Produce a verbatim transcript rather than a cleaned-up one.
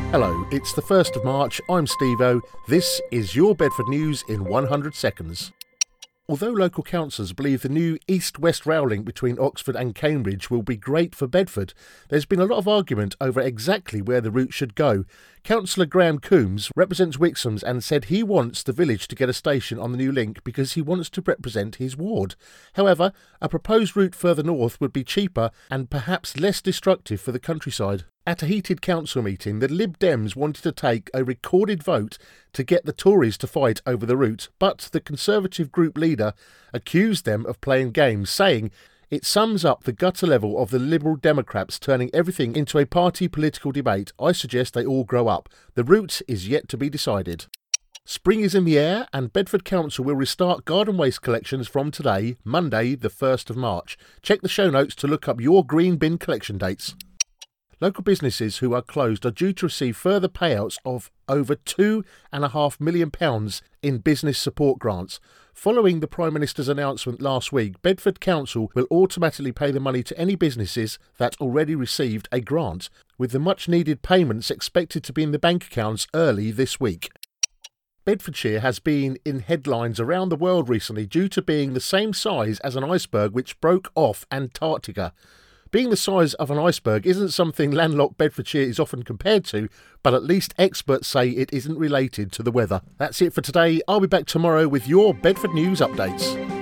Hello, it's the first of March, I'm Steve-O, this is your Bedford News in one hundred seconds. Although local councillors believe the new east-west rail link between Oxford and Cambridge will be great for Bedford, there's been a lot of argument over exactly where the route should go. Councillor Graham Coombs represents Wixhams and said he wants the village to get a station on the new link because he wants to represent his ward. However, a proposed route further north would be cheaper and perhaps less destructive for the countryside. At a heated council meeting, the Lib Dems wanted to take a recorded vote to get the Tories to fight over the route, but the Conservative group leader accused them of playing games, saying it sums up the gutter level of the Liberal Democrats turning everything into a party political debate. I suggest they all grow up. The route is yet to be decided. Spring is in the air and Bedford Council will restart garden waste collections from today, Monday the first of March. Check the show notes to look up your green bin collection dates. Local businesses who are closed are due to receive further payouts of over two and a half million pounds in business support grants. Following the Prime Minister's announcement last week, Bedford Council will automatically pay the money to any businesses that already received a grant, with the much-needed payments expected to be in the bank accounts early this week. Bedfordshire has been in headlines around the world recently due to being the same size as an iceberg which broke off Antarctica. Being the size of an iceberg isn't something landlocked Bedfordshire is often compared to, but at least experts say it isn't related to the weather. That's it for today. I'll be back tomorrow with your Bedford News updates.